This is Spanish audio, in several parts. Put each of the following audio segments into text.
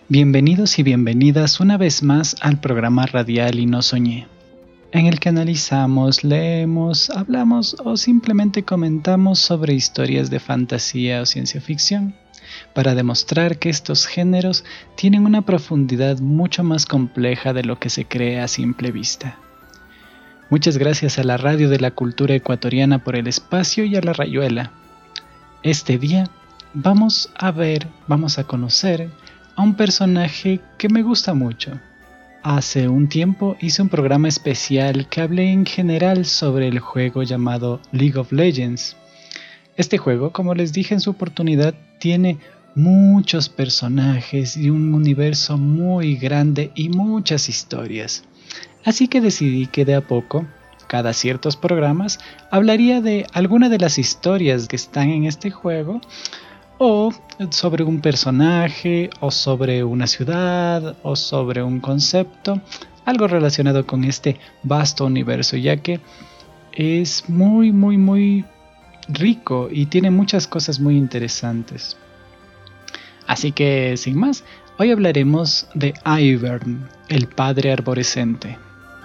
Bienvenidos y bienvenidas una vez más al programa radial Y no soñé, en el que analizamos, leemos, hablamos o simplemente comentamos sobre historias de fantasía o ciencia ficción, para demostrar que estos géneros tienen una profundidad mucho más compleja de lo que se cree a simple vista. Muchas gracias a la Radio de la Cultura Ecuatoriana por el espacio y a La Rayuela. Este día vamos a conocer a un personaje que me gusta mucho. Hace un tiempo hice un programa especial que hablé en general sobre el juego llamado League of Legends. Este juego, como les dije en su oportunidad, tiene muchos personajes y un universo muy grande y muchas historias. Así que decidí que de a poco, cada ciertos programas, hablaría de alguna de las historias que están en este juego, o sobre un personaje, o sobre una ciudad, o sobre un concepto, algo relacionado con este vasto universo, ya que es muy rico y tiene muchas cosas muy interesantes. Así que, sin más, hoy hablaremos de Ivern, el padre arborescente.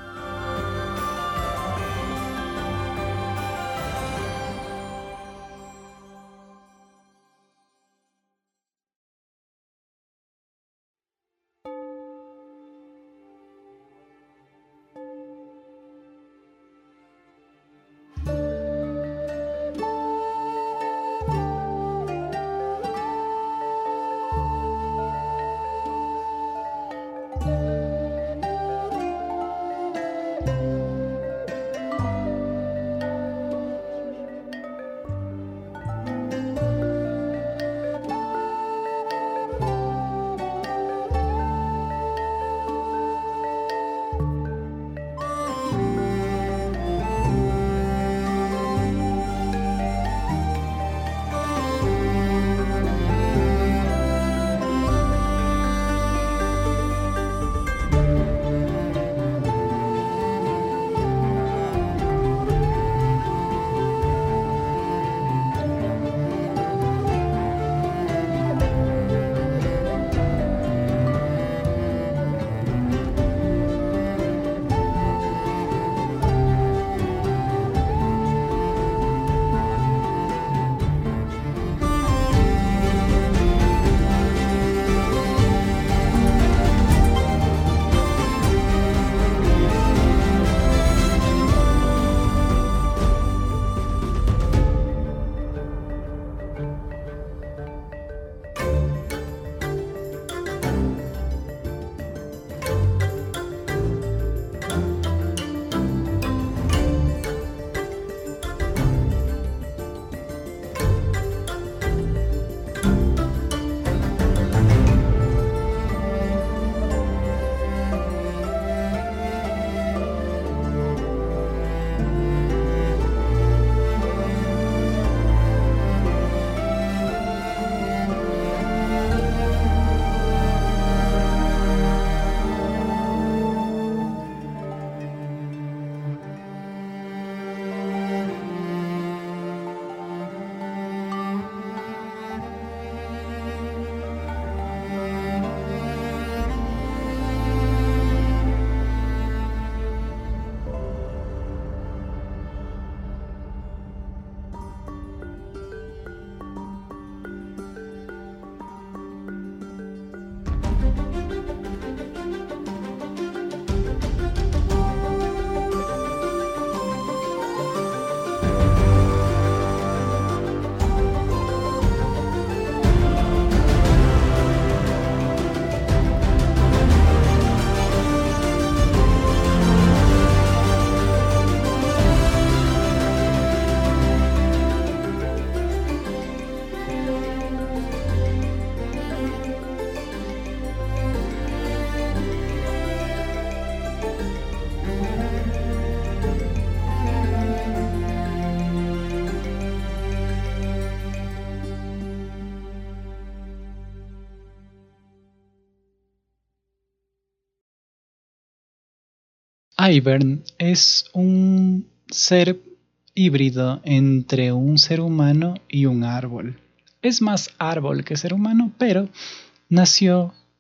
Ivern es un ser híbrido entre un ser humano y un árbol. Es más árbol que ser humano, pero nació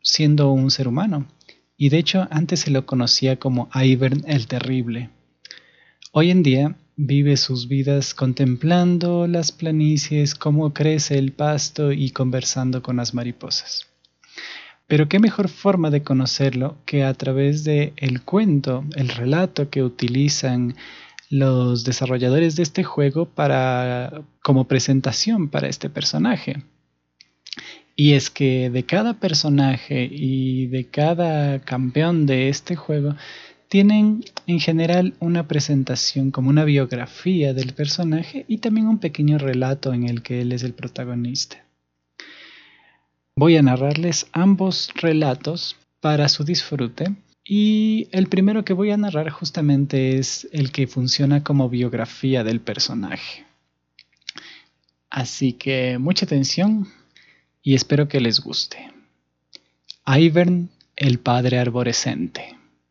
siendo un ser humano, y de hecho antes se lo conocía como Ivern el Terrible. Hoy en día vive sus vidas contemplando las planicies, cómo crece el pasto y conversando con las mariposas. Pero qué mejor forma de conocerlo que a través de el cuento, el relato que utilizan los desarrolladores de este juego como presentación para este personaje. Y es que de cada personaje y de cada campeón de este juego tienen en general una presentación como una biografía del personaje y también un pequeño relato en el que él es el protagonista. Voy a narrarles ambos relatos para su disfrute y el primero que voy a narrar justamente es el que funciona como biografía del personaje. Así que mucha atención y espero que les guste. Ivern, el padre arborescente.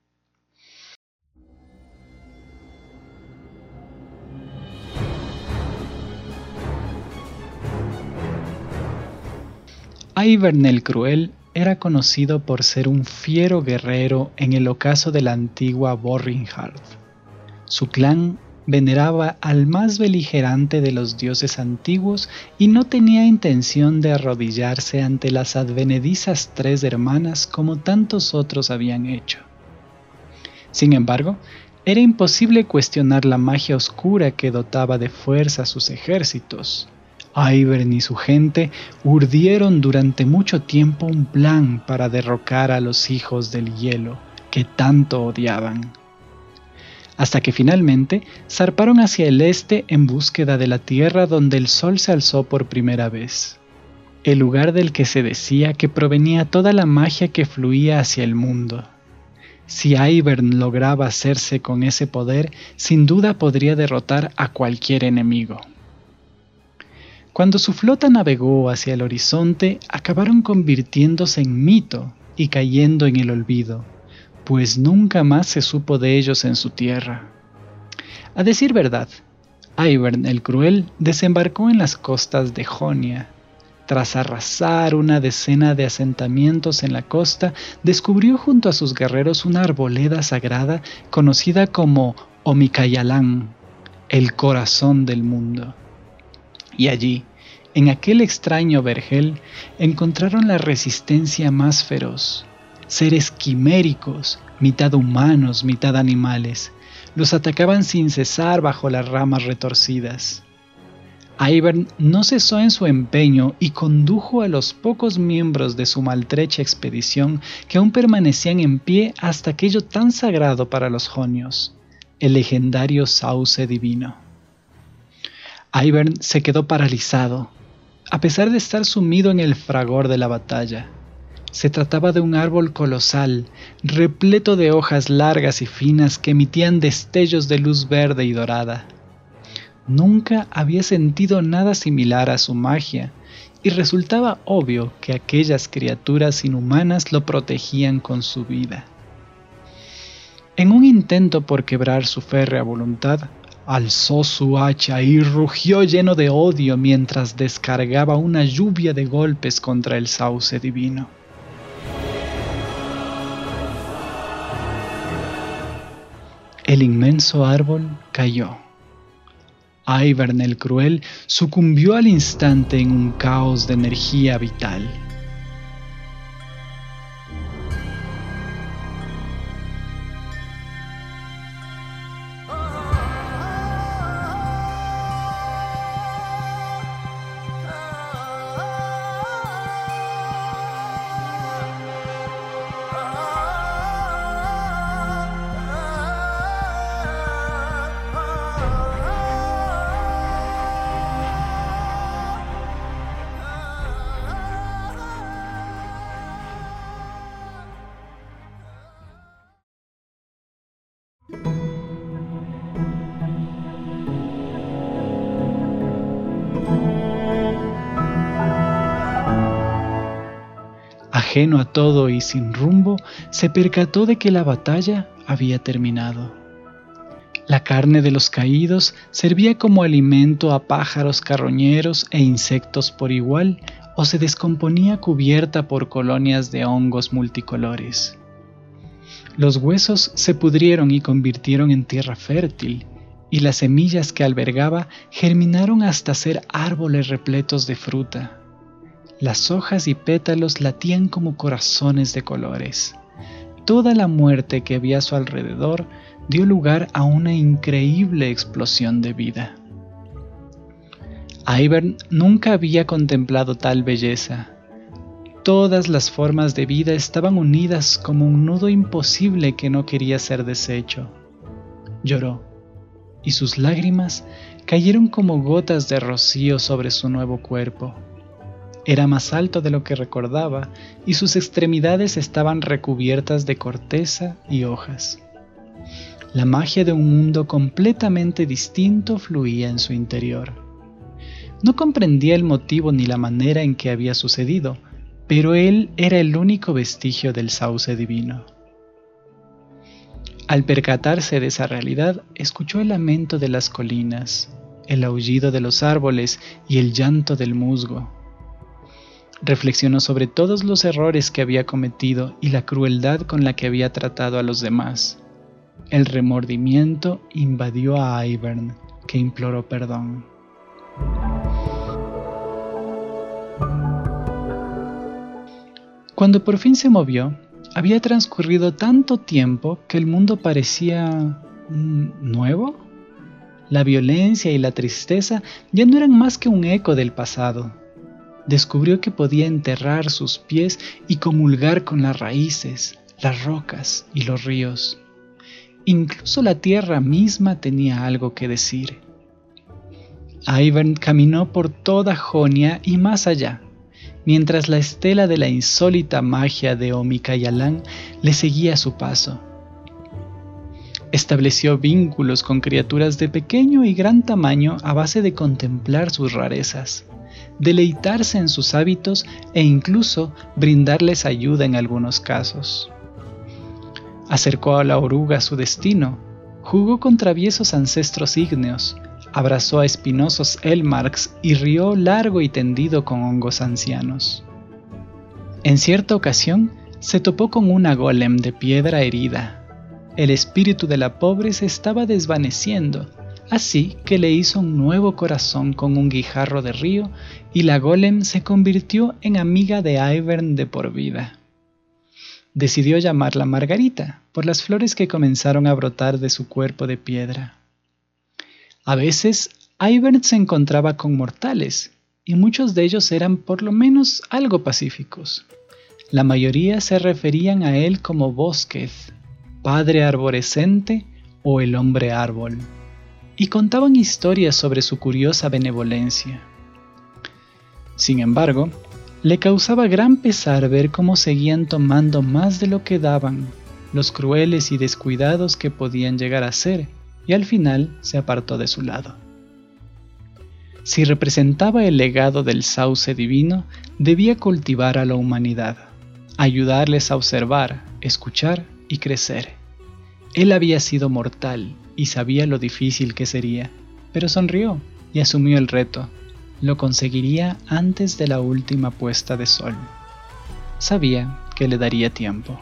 Ivern el Cruel era conocido por ser un fiero guerrero en el ocaso de la antigua Borringhard. Su clan veneraba al más beligerante de los dioses antiguos y no tenía intención de arrodillarse ante las advenedizas tres hermanas como tantos otros habían hecho. Sin embargo, era imposible cuestionar la magia oscura que dotaba de fuerza a sus ejércitos. Ivern y su gente urdieron durante mucho tiempo un plan para derrocar a los hijos del hielo que tanto odiaban. Hasta que finalmente zarparon hacia el este en búsqueda de la tierra donde el sol se alzó por primera vez, el lugar del que se decía que provenía toda la magia que fluía hacia el mundo. Si Ivern lograba hacerse con ese poder, sin duda podría derrotar a cualquier enemigo. Cuando su flota navegó hacia el horizonte, acabaron convirtiéndose en mito y cayendo en el olvido, pues nunca más se supo de ellos en su tierra. A decir verdad, Ivern el Cruel desembarcó en las costas de Jonia. Tras arrasar una decena de asentamientos en la costa, descubrió junto a sus guerreros una arboleda sagrada conocida como Omicayalán, el corazón del mundo. Y allí, en aquel extraño vergel, encontraron la resistencia más feroz. Seres quiméricos, mitad humanos, mitad animales, los atacaban sin cesar bajo las ramas retorcidas. Ivern no cesó en su empeño y condujo a los pocos miembros de su maltrecha expedición que aún permanecían en pie hasta aquello tan sagrado para los jonios, el legendario sauce divino. Ivern se quedó paralizado, a pesar de estar sumido en el fragor de la batalla. Se trataba de un árbol colosal, repleto de hojas largas y finas que emitían destellos de luz verde y dorada. Nunca había sentido nada similar a su magia, y resultaba obvio que aquellas criaturas inhumanas lo protegían con su vida. En un intento por quebrar su férrea voluntad, alzó su hacha y rugió lleno de odio mientras descargaba una lluvia de golpes contra el sauce divino. El inmenso árbol cayó. Ivern el Cruel sucumbió al instante en un caos de energía vital. Ajeno a todo y sin rumbo, se percató de que la batalla había terminado. La carne de los caídos servía como alimento a pájaros carroñeros e insectos por igual, o se descomponía cubierta por colonias de hongos multicolores. Los huesos se pudrieron y convirtieron en tierra fértil, y las semillas que albergaba germinaron hasta ser árboles repletos de fruta. Las hojas y pétalos latían como corazones de colores. Toda la muerte que había a su alrededor dio lugar a una increíble explosión de vida. Ivern nunca había contemplado tal belleza. Todas las formas de vida estaban unidas como un nudo imposible que no quería ser deshecho. Lloró, y sus lágrimas cayeron como gotas de rocío sobre su nuevo cuerpo. Era más alto de lo que recordaba, y sus extremidades estaban recubiertas de corteza y hojas. La magia de un mundo completamente distinto fluía en su interior. No comprendía el motivo ni la manera en que había sucedido, pero él era el único vestigio del sauce divino. Al percatarse de esa realidad, escuchó el lamento de las colinas, el aullido de los árboles y el llanto del musgo. Reflexionó sobre todos los errores que había cometido y la crueldad con la que había tratado a los demás. El remordimiento invadió a Ivern, que imploró perdón. Cuando por fin se movió, había transcurrido tanto tiempo que el mundo parecía nuevo. La violencia y la tristeza ya no eran más que un eco del pasado. Descubrió que podía enterrar sus pies y comulgar con las raíces, las rocas y los ríos. Incluso la tierra misma tenía algo que decir. Ivern caminó por toda Jonia y más allá, mientras la estela de la insólita magia de Omicayalan le seguía a su paso. Estableció vínculos con criaturas de pequeño y gran tamaño a base de contemplar sus rarezas, deleitarse en sus hábitos e incluso brindarles ayuda en algunos casos. Acercó a la oruga a su destino, jugó con traviesos ancestros ígneos, abrazó a espinosos elmarks y rió largo y tendido con hongos ancianos. En cierta ocasión se topó con una golem de piedra herida. El espíritu de la pobre se estaba desvaneciendo, así que le hizo un nuevo corazón con un guijarro de río y la golem se convirtió en amiga de Ivern de por vida. Decidió llamarla Margarita por las flores que comenzaron a brotar de su cuerpo de piedra. A veces, Ivern se encontraba con mortales, y muchos de ellos eran por lo menos algo pacíficos. La mayoría se referían a él como Bosquez, padre arborescente o el hombre árbol, y contaban historias sobre su curiosa benevolencia. Sin embargo, le causaba gran pesar ver cómo seguían tomando más de lo que daban, los crueles y descuidados que podían llegar a ser, y al final se apartó de su lado. Si representaba el legado del sauce divino, debía cultivar a la humanidad, ayudarles a observar, escuchar y crecer. Él había sido mortal y sabía lo difícil que sería, pero sonrió y asumió el reto. Lo conseguiría antes de la última puesta de sol. Sabía que le daría tiempo.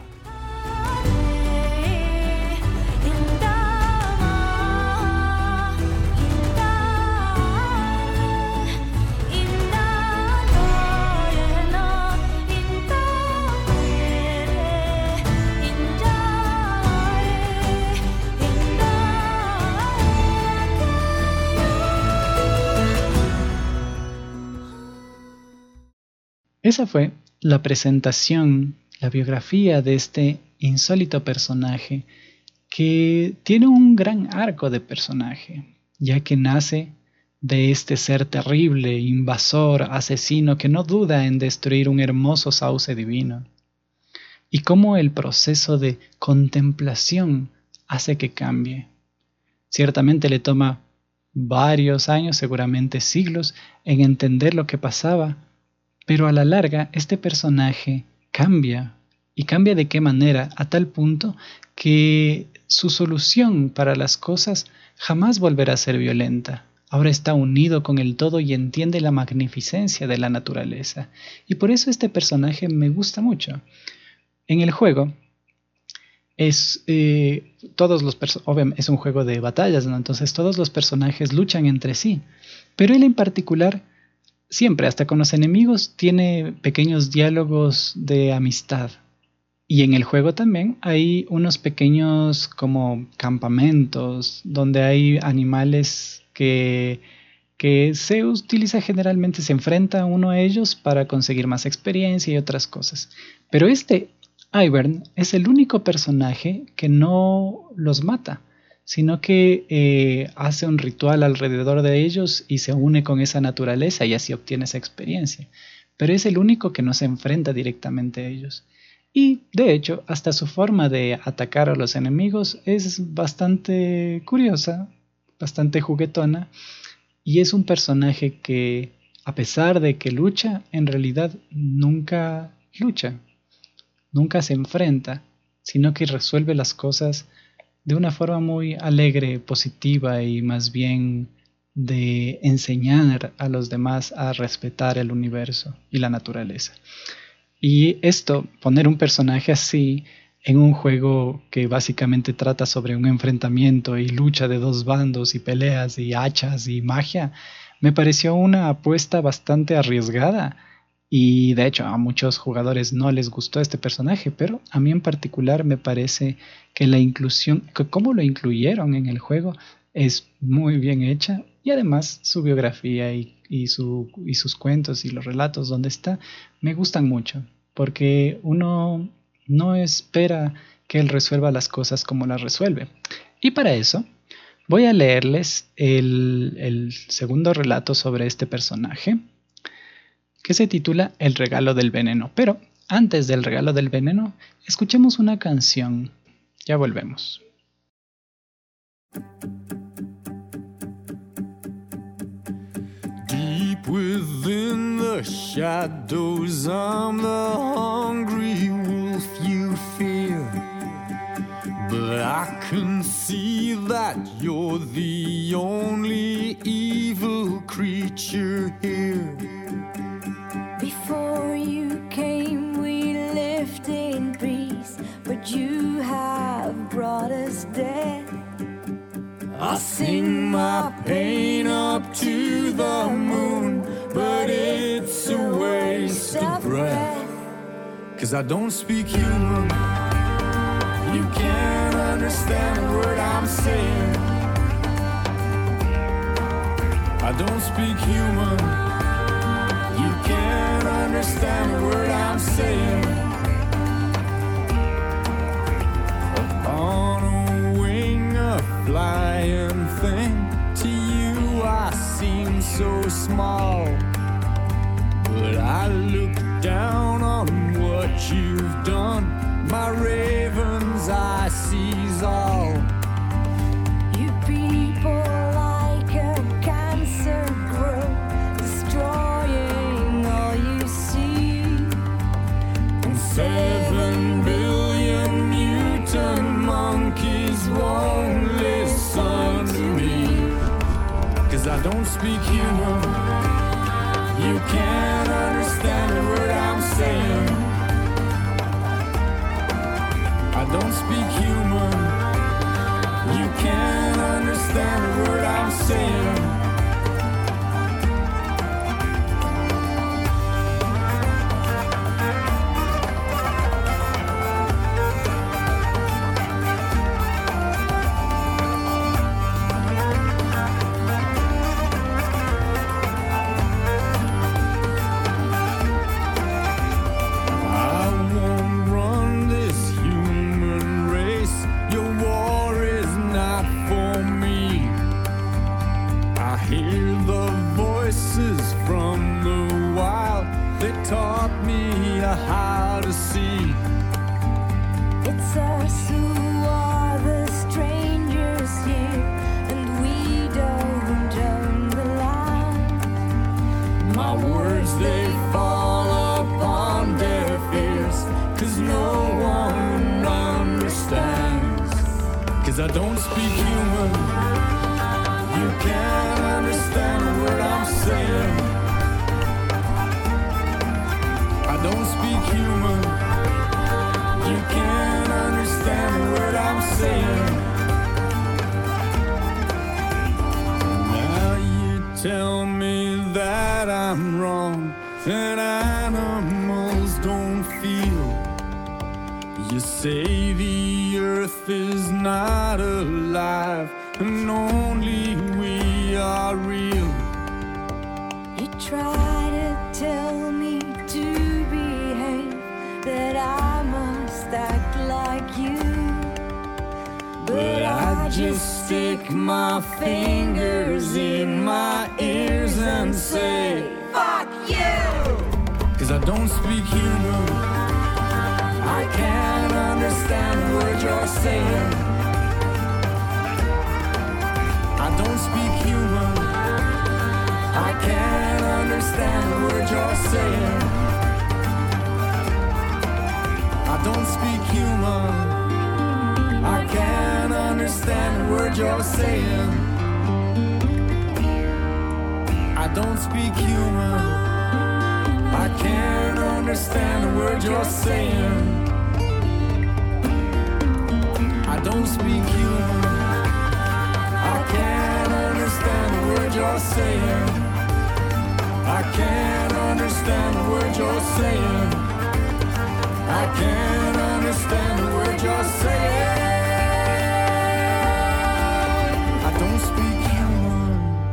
Esa fue la presentación, la biografía de este insólito personaje que tiene un gran arco de personaje, ya que nace de este ser terrible, invasor, asesino que no duda en destruir un hermoso sauce divino, y cómo el proceso de contemplación hace que cambie. Ciertamente le toma varios años, seguramente siglos, en entender lo que pasaba, pero a la larga este personaje cambia, y cambia de qué manera, a tal punto que su solución para las cosas jamás volverá a ser violenta, Ahora está unido con el todo y entiende la magnificencia de la naturaleza. Y por eso este personaje me gusta mucho. En el juego es obviamente es un juego de batallas, ¿no? Entonces todos los personajes luchan entre sí. Pero él en particular, siempre, hasta con los enemigos, tiene pequeños diálogos de amistad. Y en el juego también hay unos pequeños como campamentos donde hay animales que se utiliza generalmente, se enfrenta uno a ellos para conseguir más experiencia y otras cosas. Pero Ivern es el único personaje que no los mata, sino que hace un ritual alrededor de ellos y se une con esa naturaleza y así obtiene esa experiencia. Pero es el único que no se enfrenta directamente a ellos. Y de hecho, hasta su forma de atacar a los enemigos es bastante curiosa, bastante juguetona, y es un personaje que, a pesar de que lucha, en realidad nunca lucha, nunca se enfrenta, sino que resuelve las cosas de una forma muy alegre, positiva y más bien de enseñar a los demás a respetar el universo y la naturaleza. Y esto, poner un personaje así en un juego que básicamente trata sobre un enfrentamiento y lucha de dos bandos y peleas y hachas y magia, me pareció una apuesta bastante arriesgada. Y de hecho a muchos jugadores no les gustó este personaje, pero a mí en particular me parece que la inclusión, que cómo lo incluyeron en el juego, es muy bien hecha. Y además su biografía y sus cuentos y los relatos donde está me gustan mucho, porque uno no espera que él resuelva las cosas como las resuelve. Y para eso voy a leerles el segundo relato sobre este personaje, que se titula El regalo del veneno. Pero antes del regalo del veneno, escuchemos una canción. Ya volvemos. Deep within the shadows, I'm the hungry wolf you fear. But I can see that you're the only evil creature here. Before you came, we lived in peace, but you have brought us death. I sing my pain up to the moon, but it's a waste of breath. 'Cause I don't speak human. You can't understand a word I'm saying. I don't speak human. You can't understand a word I'm saying. Upon a wing, a flying thing. To you I seem so small, but I look down on what you've done. My raven's eye sees all. You people like a cancer grow, destroying all you see. And 7 billion mutant monkeys won't listen to me. 'Cause I don't speak human. You can't understand a word I'm saying. I don't speak human. You can't understand a word I'm saying. How to see. It's us who are the strangers here, and we don't own the land. My words, they fall upon deaf ears, 'cause no one understands. 'Cause I don't speak human. You can't understand understand a word I'm saying. I don't speak human. You can't understand a word I'm saying. Now you tell me that I'm wrong, and animals don't feel. You say the earth is not alive, and only we are real. You try to tell me to behave, that I must act like you, but I just stick my fingers in my ears and say, fuck you! 'Cause I don't speak human. I can't understand the words you're saying. I don't speak human. I can't understand the words you're saying. I don't speak human. I can't understand the words you're saying. I don't speak human. I can't understand the words you're saying. I don't speak human. I can't understand the words you're saying. I can't understand the words you're saying. I can't understand the words you're saying. I don't speak human.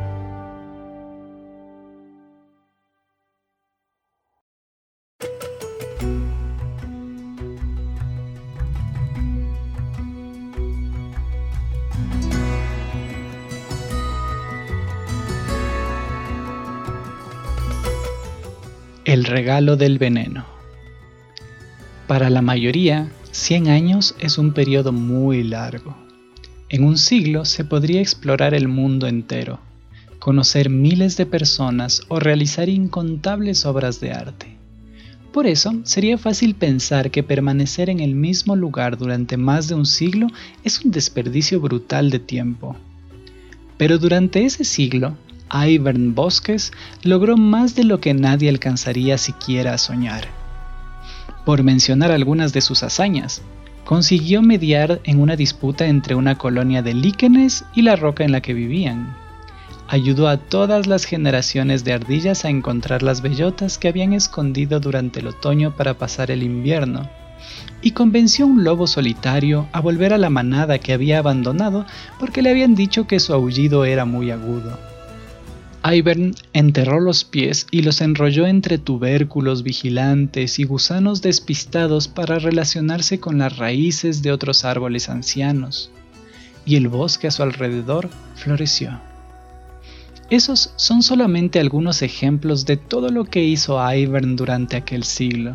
El regalo del veneno. Para la mayoría, 100 años es un periodo muy largo. En un siglo se podría explorar el mundo entero, conocer miles de personas o realizar incontables obras de arte. Por eso, sería fácil pensar que permanecer en el mismo lugar durante más de un siglo es un desperdicio brutal de tiempo. Pero durante ese siglo, Ivern Bosques logró más de lo que nadie alcanzaría siquiera a soñar. Por mencionar algunas de sus hazañas, consiguió mediar en una disputa entre una colonia de líquenes y la roca en la que vivían. Ayudó a todas las generaciones de ardillas a encontrar las bellotas que habían escondido durante el otoño para pasar el invierno, y convenció a un lobo solitario a volver a la manada que había abandonado porque le habían dicho que su aullido era muy agudo. Ivern enterró los pies y los enrolló entre tubérculos vigilantes y gusanos despistados para relacionarse con las raíces de otros árboles ancianos, y el bosque a su alrededor floreció. Esos son solamente algunos ejemplos de todo lo que hizo Ivern durante aquel siglo.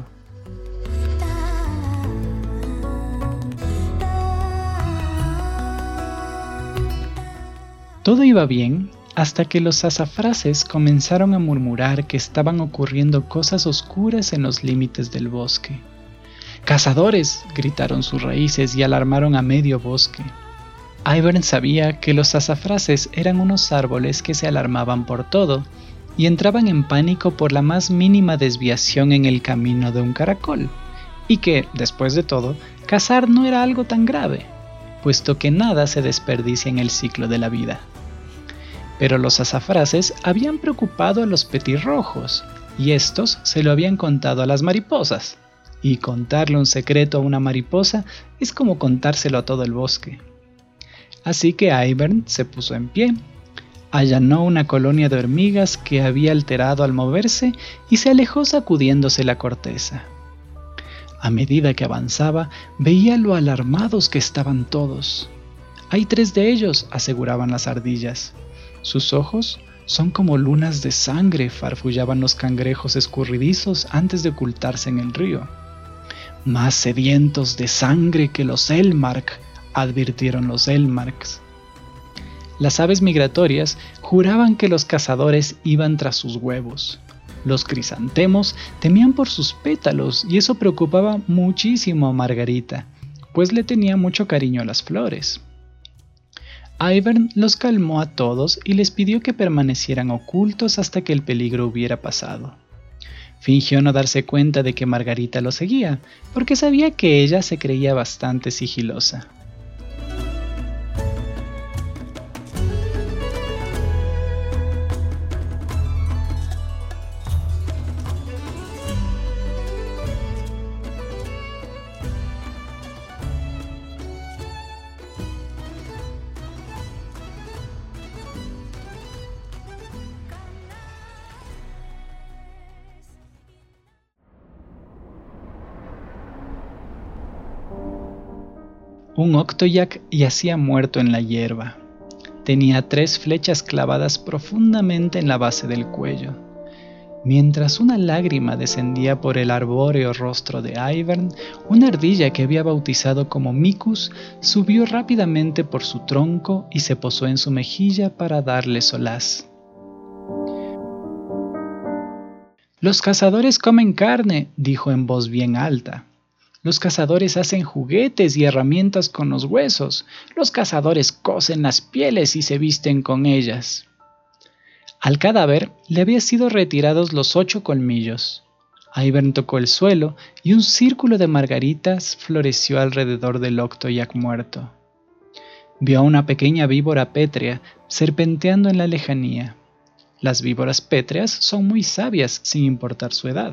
Todo iba bien hasta que los sasafrases comenzaron a murmurar que estaban ocurriendo cosas oscuras en los límites del bosque. ¡Cazadores!, gritaron sus raíces y alarmaron a medio bosque. Ivern sabía que los sasafrases eran unos árboles que se alarmaban por todo y entraban en pánico por la más mínima desviación en el camino de un caracol, y que, después de todo, cazar no era algo tan grave, puesto que nada se desperdicia en el ciclo de la vida. Pero los sasafrases habían preocupado a los petirrojos, y estos se lo habían contado a las mariposas, y contarle un secreto a una mariposa es como contárselo a todo el bosque. Así que Ivern se puso en pie, allanó una colonia de hormigas que había alterado al moverse y se alejó sacudiéndose la corteza. A medida que avanzaba, veía lo alarmados que estaban todos. «Hay 3 de ellos», aseguraban las ardillas. «Sus ojos son como lunas de sangre», farfullaban los cangrejos escurridizos antes de ocultarse en el río. «Más sedientos de sangre que los Elmark», advirtieron los Elmarks. Las aves migratorias juraban que los cazadores iban tras sus huevos. Los crisantemos temían por sus pétalos y eso preocupaba muchísimo a Margarita, pues le tenía mucho cariño a las flores. Ivern los calmó a todos y les pidió que permanecieran ocultos hasta que el peligro hubiera pasado. Fingió no darse cuenta de que Margarita lo seguía, porque sabía que ella se creía bastante sigilosa. Un Octoyak yacía muerto en la hierba. Tenía 3 flechas clavadas profundamente en la base del cuello. Mientras una lágrima descendía por el arbóreo rostro de Ivern, una ardilla que había bautizado como Micus subió rápidamente por su tronco y se posó en su mejilla para darle solaz. «Los cazadores comen carne», dijo en voz bien alta. «Los cazadores hacen juguetes y herramientas con los huesos. Los cazadores cosen las pieles y se visten con ellas». Al cadáver le habían sido retirados los 8 colmillos. Ivern tocó el suelo y un círculo de margaritas floreció alrededor del Octoyak muerto. Vio a una pequeña víbora pétrea serpenteando en la lejanía. Las víboras pétreas son muy sabias sin importar su edad.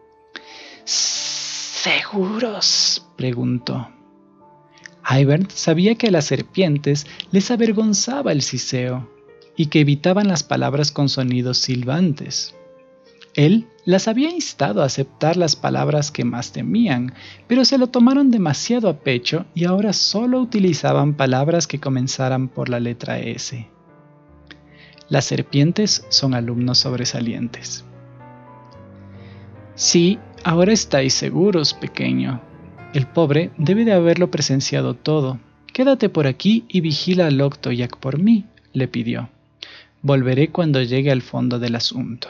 «¿Seguros?», preguntó. Ivern sabía que a las serpientes les avergonzaba el siseo y que evitaban las palabras con sonidos silbantes. Él las había instado a aceptar las palabras que más temían, pero se lo tomaron demasiado a pecho y ahora solo utilizaban palabras que comenzaran por la letra S. Las serpientes son alumnos sobresalientes. «Sí, ahora estáis seguros, pequeño. El pobre debe de haberlo presenciado todo. Quédate por aquí y vigila al Octoyak por mí», le pidió. «Volveré cuando llegue al fondo del asunto».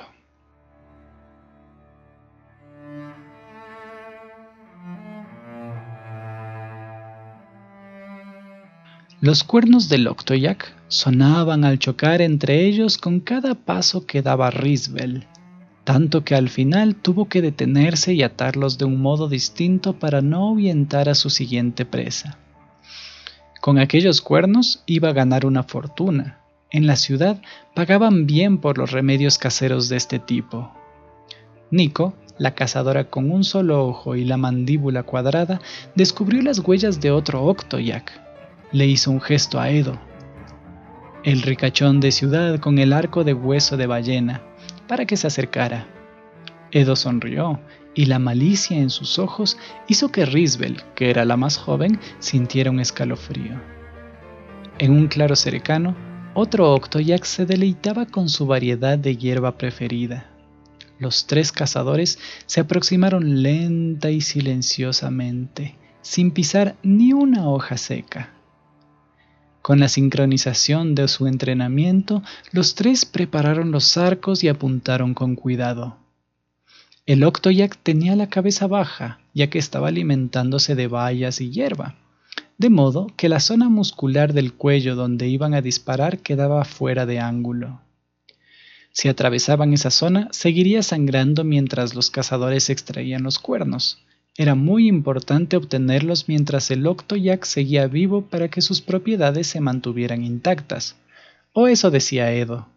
Los cuernos del Octoyak sonaban al chocar entre ellos con cada paso que daba Risbel, tanto que al final tuvo que detenerse y atarlos de un modo distinto para no ahuyentar a su siguiente presa. Con aquellos cuernos iba a ganar una fortuna. En la ciudad pagaban bien por los remedios caseros de este tipo. Nico, la cazadora con un solo ojo y la mandíbula cuadrada, descubrió las huellas de otro Octoyak. Le hizo un gesto a Edo, el ricachón de ciudad con el arco de hueso de ballena, para que se acercara. Edo sonrió y la malicia en sus ojos hizo que Risbel, que era la más joven, sintiera un escalofrío. En un claro cercano, otro Octoyak se deleitaba con su variedad de hierba preferida. Los 3 cazadores se aproximaron lenta y silenciosamente, sin pisar ni una hoja seca. Con la sincronización de su entrenamiento, los 3 prepararon los arcos y apuntaron con cuidado. El Octoyak tenía la cabeza baja, ya que estaba alimentándose de bayas y hierba, de modo que la zona muscular del cuello donde iban a disparar quedaba fuera de ángulo. Si atravesaban esa zona, seguiría sangrando mientras los cazadores extraían los cuernos. Era muy importante obtenerlos mientras el Octoyak seguía vivo para que sus propiedades se mantuvieran intactas, o eso decía Edo.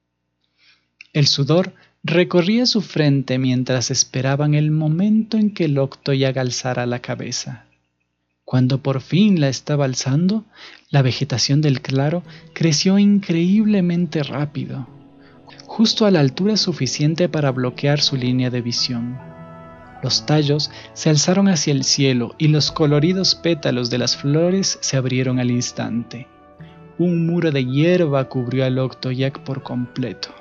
El sudor recorría su frente mientras esperaban el momento en que el Octoyak alzara la cabeza. Cuando por fin la estaba alzando, la vegetación del claro creció increíblemente rápido, justo a la altura suficiente para bloquear su línea de visión. Los tallos se alzaron hacia el cielo y los coloridos pétalos de las flores se abrieron al instante. Un muro de hierba cubrió al Octoyak por completo.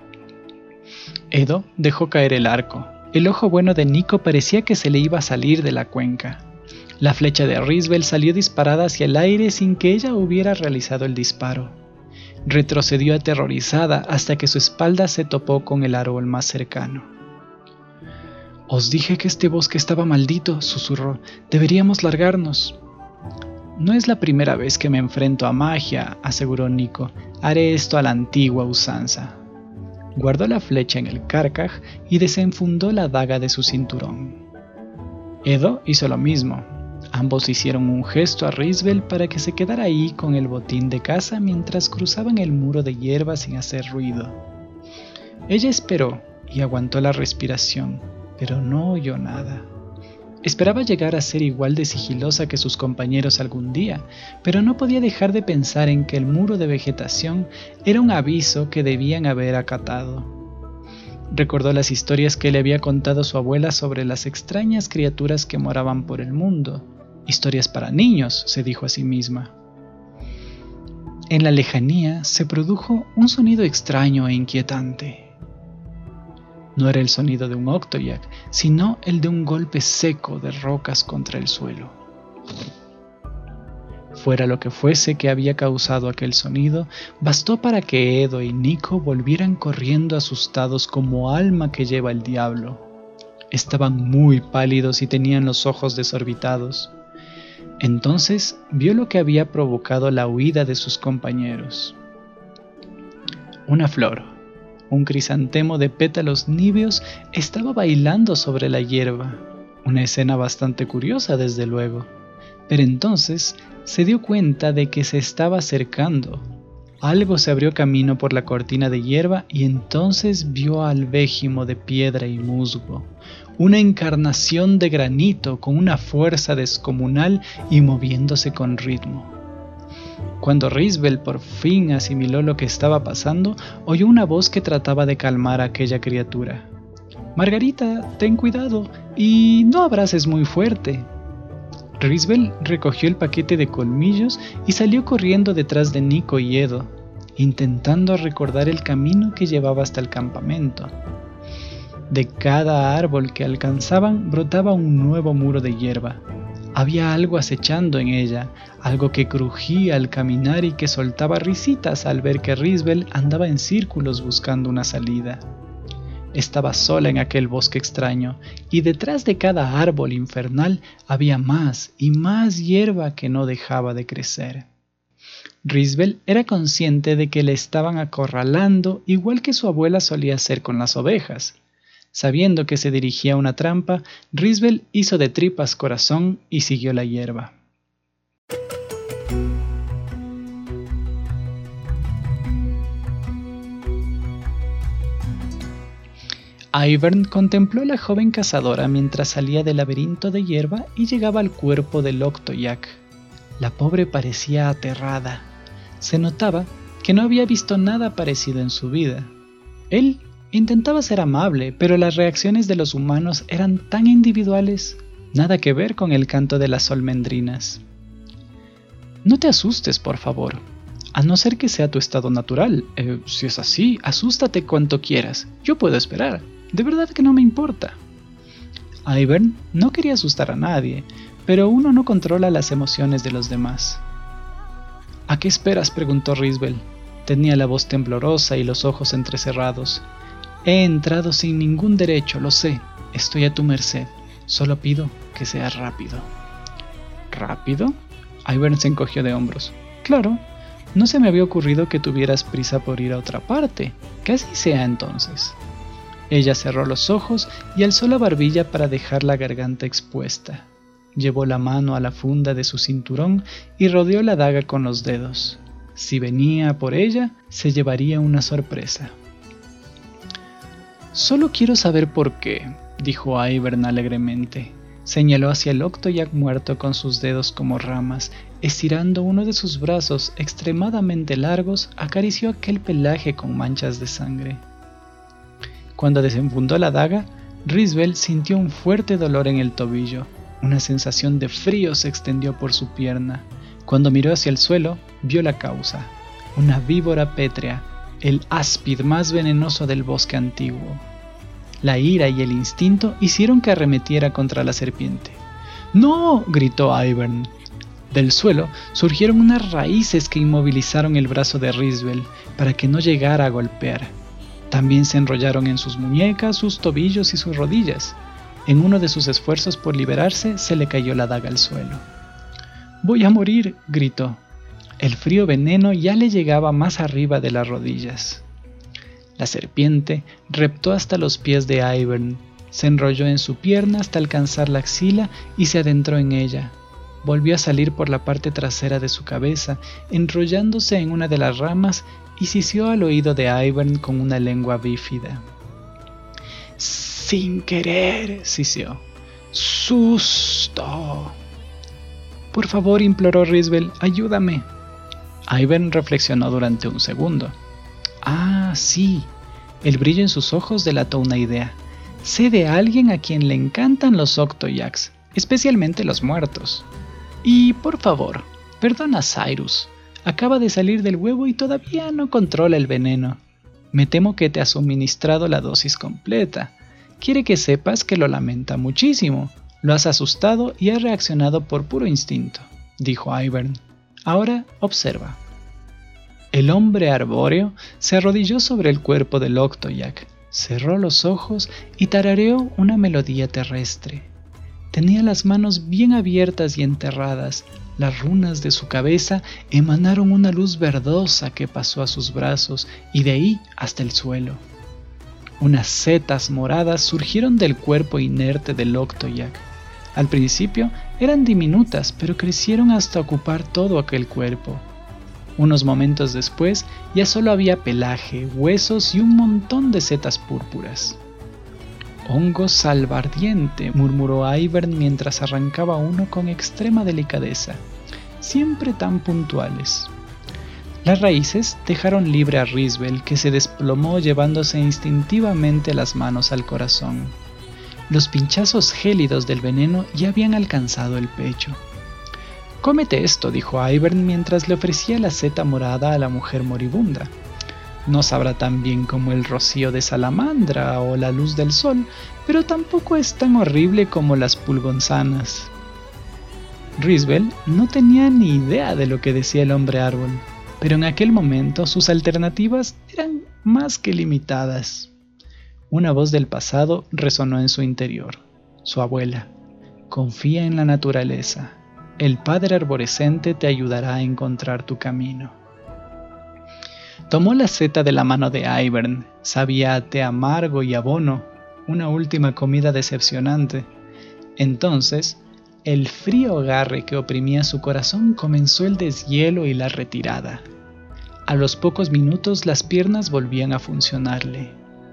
Edo dejó caer el arco. El ojo bueno de Nico parecía que se le iba a salir de la cuenca. La flecha de Risbel salió disparada hacia el aire sin que ella hubiera realizado el disparo. Retrocedió aterrorizada hasta que su espalda se topó con el árbol más cercano. «Os dije que este bosque estaba maldito», susurró. «Deberíamos largarnos». No es la primera vez que me enfrento a magia, aseguró Nico. Haré esto a la antigua usanza. Guardó la flecha en el carcaj y desenfundó la daga de su cinturón. Edo hizo lo mismo. Ambos hicieron un gesto a Risbel para que se quedara ahí con el botín de caza mientras cruzaban el muro de hierba sin hacer ruido. Ella esperó y aguantó la respiración, pero no oyó nada. Esperaba llegar a ser igual de sigilosa que sus compañeros algún día, pero no podía dejar de pensar en que el muro de vegetación era un aviso que debían haber acatado. Recordó las historias que le había contado su abuela sobre las extrañas criaturas que moraban por el mundo. Historias para niños, se dijo a sí misma. En la lejanía se produjo un sonido extraño e inquietante. No era el sonido de un Octoyak, sino el de un golpe seco de rocas contra el suelo. Fuera lo que fuese que había causado aquel sonido, bastó para que Edo y Nico volvieran corriendo asustados como alma que lleva el diablo. Estaban muy pálidos y tenían los ojos desorbitados. Entonces vio lo que había provocado la huida de sus compañeros. Una flor. Un crisantemo de pétalos níveos estaba bailando sobre la hierba, una escena bastante curiosa desde luego, pero entonces se dio cuenta de que se estaba acercando. Algo se abrió camino por la cortina de hierba y entonces vio al Végimo de piedra y musgo, una encarnación de granito con una fuerza descomunal y moviéndose con ritmo. Cuando Risbel por fin asimiló lo que estaba pasando, oyó una voz que trataba de calmar a aquella criatura. «Margarita, ten cuidado y no abraces muy fuerte». Risbel recogió el paquete de colmillos y salió corriendo detrás de Nico y Edo, intentando recordar el camino que llevaba hasta el campamento. De cada árbol que alcanzaban brotaba un nuevo muro de hierba. Había algo acechando en ella, algo que crujía al caminar y que soltaba risitas al ver que Risbel andaba en círculos buscando una salida. Estaba sola en aquel bosque extraño, y detrás de cada árbol infernal había más y más hierba que no dejaba de crecer. Risbel era consciente de que le estaban acorralando igual que su abuela solía hacer con las ovejas. Sabiendo que se dirigía a una trampa, Risbel hizo de tripas corazón y siguió la hierba. Ivern contempló a la joven cazadora mientras salía del laberinto de hierba y llegaba al cuerpo del Octoyak. La pobre parecía aterrada. Se notaba que no había visto nada parecido en su vida. Él intentaba ser amable, pero las reacciones de los humanos eran tan individuales, nada que ver con el canto de las almendrinas. No te asustes, por favor, a no ser que sea tu estado natural. Si es así, asústate cuanto quieras, yo puedo esperar, de verdad que no me importa. Ivern no quería asustar a nadie, pero uno no controla las emociones de los demás. ¿A qué esperas?, preguntó Risbel. Tenía la voz temblorosa y los ojos entrecerrados. He entrado sin ningún derecho, lo sé. Estoy a tu merced. Solo pido que sea rápido. ¿Rápido? Ivern se encogió de hombros. Claro, no se me había ocurrido que tuvieras prisa por ir a otra parte. Que así sea entonces. Ella cerró los ojos y alzó la barbilla para dejar la garganta expuesta. Llevó la mano a la funda de su cinturón y rodeó la daga con los dedos. Si venía por ella, se llevaría una sorpresa. Solo quiero saber por qué, dijo Ivern alegremente. Señaló hacia el Octoyak muerto con sus dedos como ramas. Estirando uno de sus brazos extremadamente largos, acarició aquel pelaje con manchas de sangre. Cuando desenfundó la daga, Risbel sintió un fuerte dolor en el tobillo. Una sensación de frío se extendió por su pierna. Cuando miró hacia el suelo, vio la causa. Una víbora pétrea, el áspid más venenoso del bosque antiguo. La ira y el instinto hicieron que arremetiera contra la serpiente. ¡No!, gritó Ivern. Del suelo surgieron unas raíces que inmovilizaron el brazo de Risbel para que no llegara a golpear. También se enrollaron en sus muñecas, sus tobillos y sus rodillas. En uno de sus esfuerzos por liberarse, se le cayó la daga al suelo. «Voy a morir», gritó. El frío veneno ya le llegaba más arriba de las rodillas. La serpiente reptó hasta los pies de Ivern, se enrolló en su pierna hasta alcanzar la axila y se adentró en ella. Volvió a salir por la parte trasera de su cabeza, enrollándose en una de las ramas y sisió al oído de Ivern con una lengua bífida. «Sin querer», sisió. «¡Susto!». «Por favor», imploró Rhysbel, «ayúdame». Ivern reflexionó durante un segundo. «Ah, sí». El brillo en sus ojos delató una idea. «Sé de alguien a quien le encantan los Octoyaks, especialmente los muertos. Y, por favor, perdona a Cyrus. Acaba de salir del huevo y todavía no controla el veneno. Me temo que te ha suministrado la dosis completa. Quiere que sepas que lo lamenta muchísimo. Lo has asustado y ha reaccionado por puro instinto», dijo Ivern. «Ahora observa». El hombre arbóreo se arrodilló sobre el cuerpo del Octoyak, cerró los ojos y tarareó una melodía terrestre. Tenía las manos bien abiertas y enterradas. Las runas de su cabeza emanaron una luz verdosa que pasó a sus brazos y de ahí hasta el suelo. Unas setas moradas surgieron del cuerpo inerte del Octoyak. Al principio eran diminutas, pero crecieron hasta ocupar todo aquel cuerpo. Unos momentos después ya solo había pelaje, huesos y un montón de setas púrpuras. «Hongo salvardiente», murmuró Ivern mientras arrancaba uno con extrema delicadeza. «Siempre tan puntuales». Las raíces dejaron libre a Rhysbel, que se desplomó llevándose instintivamente las manos al corazón. Los pinchazos gélidos del veneno ya habían alcanzado el pecho. «Cómete esto», dijo Ivern mientras le ofrecía la seta morada a la mujer moribunda. No sabrá tan bien como el rocío de salamandra o la luz del sol, pero tampoco es tan horrible como las pulgonzanas. Rhysbel no tenía ni idea de lo que decía el hombre árbol, pero en aquel momento sus alternativas eran más que limitadas. Una voz del pasado resonó en su interior. Su abuela: «Confía en la naturaleza. El padre arborescente te ayudará a encontrar tu camino». Tomó la seta de la mano de Ivern. Sabía a té amargo y abono, una última comida decepcionante. Entonces, el frío agarre que oprimía su corazón comenzó el deshielo y la retirada. A los pocos minutos las piernas volvían a funcionarle.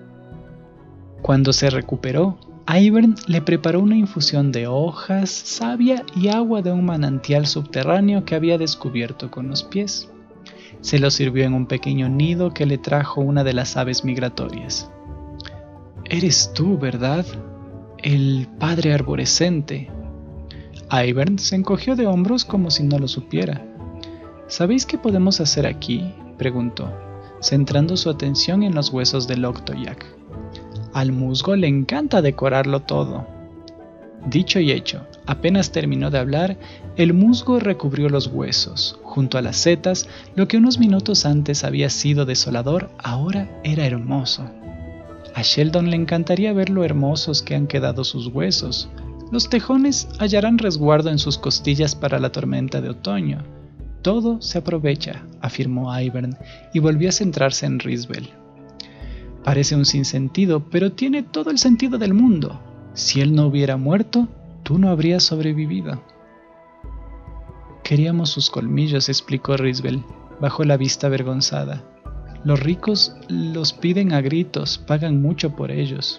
Cuando se recuperó, Ivern le preparó una infusión de hojas, savia y agua de un manantial subterráneo que había descubierto con los pies. Se lo sirvió en un pequeño nido que le trajo una de las aves migratorias. «Eres tú, ¿verdad? El padre arborescente». Ivern se encogió de hombros como si no lo supiera. «¿Sabéis qué podemos hacer aquí?», preguntó, centrando su atención en los huesos del Octoyak. «Al musgo le encanta decorarlo todo». Dicho y hecho, apenas terminó de hablar, el musgo recubrió los huesos. Junto a las setas, lo que unos minutos antes había sido desolador, ahora era hermoso. A Sheldon le encantaría ver lo hermosos que han quedado sus huesos. Los tejones hallarán resguardo en sus costillas para la tormenta de otoño. Todo se aprovecha, afirmó Ivern, y volvió a centrarse en Rhysbel. Parece un sinsentido, pero tiene todo el sentido del mundo. Si él no hubiera muerto, tú no habrías sobrevivido. Queríamos sus colmillos, explicó Rhysbel, bajo la vista avergonzada. Los ricos los piden a gritos, pagan mucho por ellos.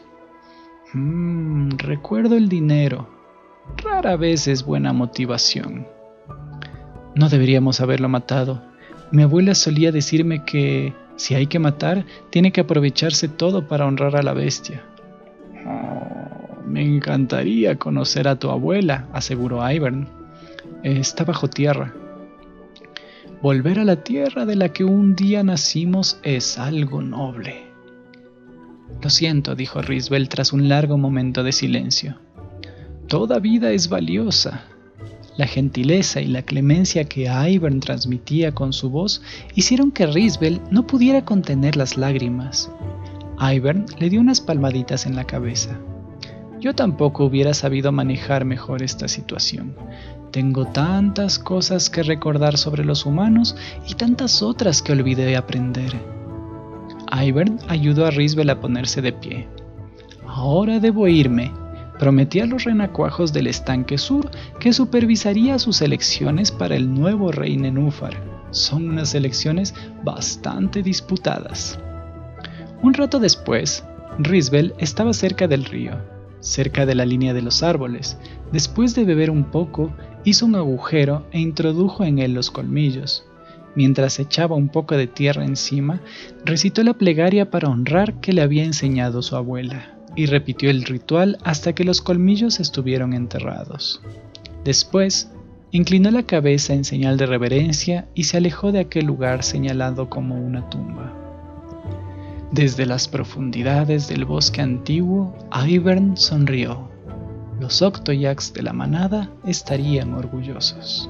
Recuerdo el dinero. Rara vez es buena motivación. No deberíamos haberlo matado. Mi abuela solía decirme que, si hay que matar, tiene que aprovecharse todo para honrar a la bestia. Me encantaría conocer a tu abuela, aseguró Ivern. Está bajo tierra. Volver a la tierra de la que un día nacimos es algo noble. Lo siento, dijo Rhysbel tras un largo momento de silencio. Toda vida es valiosa. La gentileza y la clemencia que Ivern transmitía con su voz hicieron que Rhysbel no pudiera contener las lágrimas. Ivern le dio unas palmaditas en la cabeza. Yo tampoco hubiera sabido manejar mejor esta situación. Tengo tantas cosas que recordar sobre los humanos y tantas otras que olvidé aprender. Ivern ayudó a Risbel a ponerse de pie. Ahora debo irme. Prometí a los renacuajos del estanque sur que supervisaría sus elecciones para el nuevo rey Nenúfar. Son unas elecciones bastante disputadas. Un rato después, Risbel estaba cerca del río, cerca de la línea de los árboles. Después de beber un poco, hizo un agujero e introdujo en él los colmillos. Mientras echaba un poco de tierra encima, recitó la plegaria para honrar que le había enseñado su abuela, y repitió el ritual hasta que los colmillos estuvieron enterrados. Después, inclinó la cabeza en señal de reverencia y se alejó de aquel lugar señalado como una tumba. Desde las profundidades del bosque antiguo, Ivern sonrió. Los Octoyaks de la manada estarían orgullosos.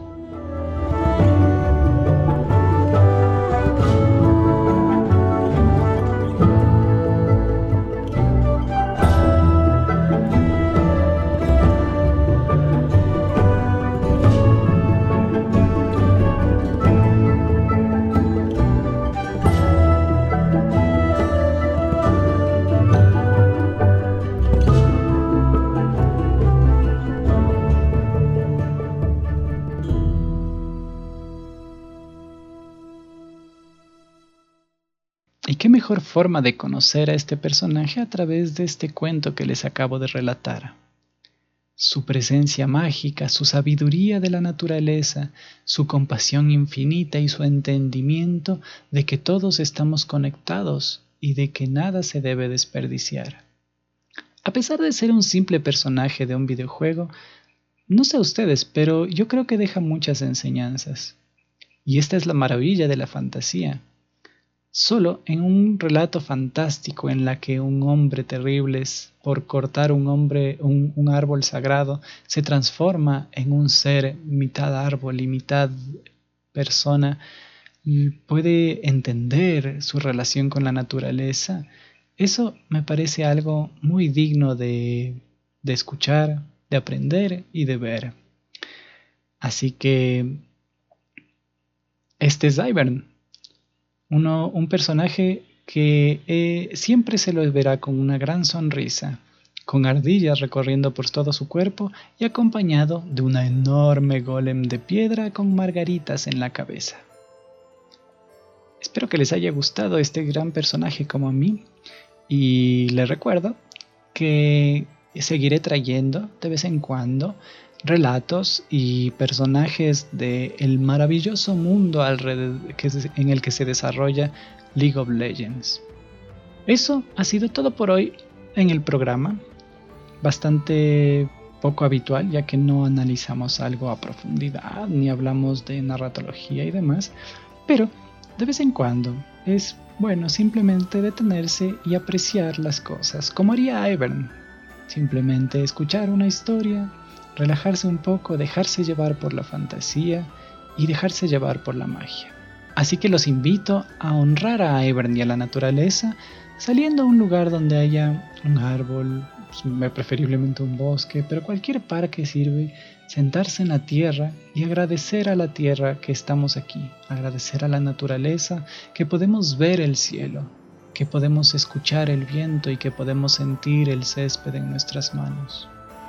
¿Y qué mejor forma de conocer a este personaje a través de este cuento que les acabo de relatar? Su presencia mágica, su sabiduría de la naturaleza, su compasión infinita y su entendimiento de que todos estamos conectados y de que nada se debe desperdiciar. A pesar de ser un simple personaje de un videojuego, no sé ustedes, pero yo creo que deja muchas enseñanzas. Y esta es la maravilla de la fantasía. Solo en un relato fantástico en la que un hombre terrible por cortar un árbol sagrado se transforma en un ser mitad árbol y mitad persona y puede entender su relación con la naturaleza. Eso me parece algo muy digno de escuchar, de aprender y de ver. Así que este es Ivern. Un personaje que siempre se lo verá con una gran sonrisa, con ardillas recorriendo por todo su cuerpo y acompañado de una enorme golem de piedra con margaritas en la cabeza. Espero que les haya gustado este gran personaje como a mí y les recuerdo que seguiré trayendo de vez en cuando relatos y personajes del maravilloso mundo en el que se desarrolla League of Legends. Eso ha sido todo por hoy en el programa, bastante poco habitual ya que no analizamos algo a profundidad ni hablamos de narratología y demás, pero de vez en cuando es bueno simplemente detenerse y apreciar las cosas, como haría Ivern, simplemente escuchar una historia, relajarse un poco, dejarse llevar por la fantasía y dejarse llevar por la magia. Así que los invito a honrar a Ivern y a la naturaleza saliendo a un lugar donde haya un árbol, preferiblemente un bosque, pero cualquier parque sirve, sentarse en la tierra y agradecer a la tierra que estamos aquí, agradecer a la naturaleza que podemos ver el cielo, que podemos escuchar el viento y que podemos sentir el césped en nuestras manos.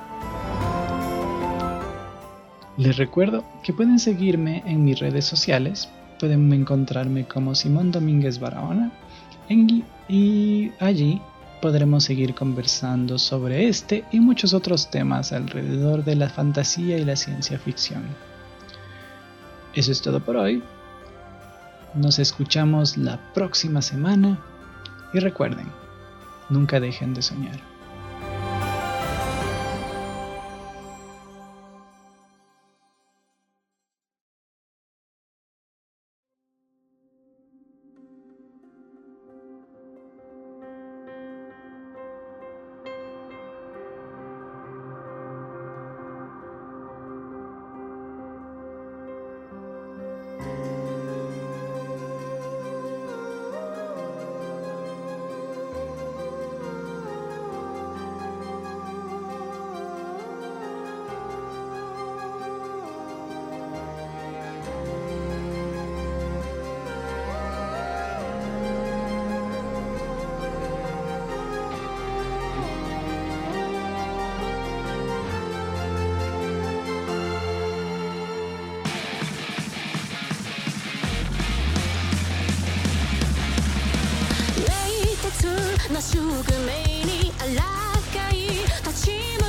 Les recuerdo que pueden seguirme en mis redes sociales, pueden encontrarme como Simón Domínguez Barahona y allí podremos seguir conversando sobre este y muchos otros temas alrededor de la fantasía y la ciencia ficción. Eso es todo por hoy, nos escuchamos la próxima semana y recuerden, nunca dejen de soñar. な宿命に抗い立ち向